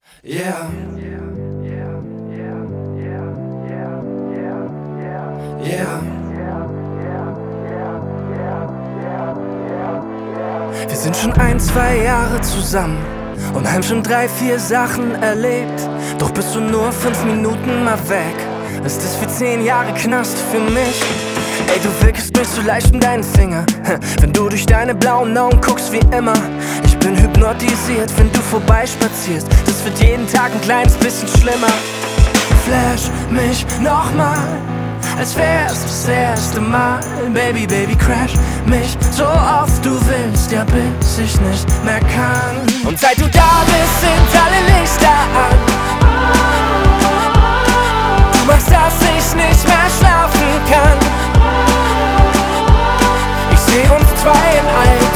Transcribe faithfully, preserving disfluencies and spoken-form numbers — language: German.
Yeah. Yeah. Wir sind schon ein, zwei Jahre zusammen und haben schon drei, vier Sachen erlebt. Doch bist du nur fünf Minuten mal weg, ist das wie zehn Jahre Knast für mich. Ey, du wickelst mich so leicht um deinen Finger, wenn du durch deine blauen Augen guckst wie immer. Ich bin hypnotisiert, wenn du vorbeispazierst. Das wird jeden Tag ein kleines bisschen schlimmer. Flash mich nochmal, als wär's das erste Mal. Baby, Baby, crash mich so oft du willst, ja bis ich nicht mehr kann. Und seit du da bist, sind alle Lichter an. Du machst, dass ich nicht mehr schlafen kann. Ich seh uns zwei in einem.